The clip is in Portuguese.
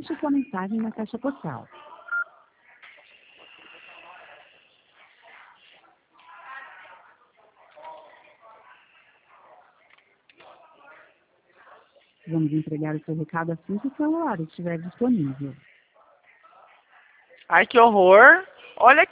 Deixe sua mensagem na caixa postal. Vamos entregar o seu recado assim que o celular estiver disponível. Ai, que horror. Olha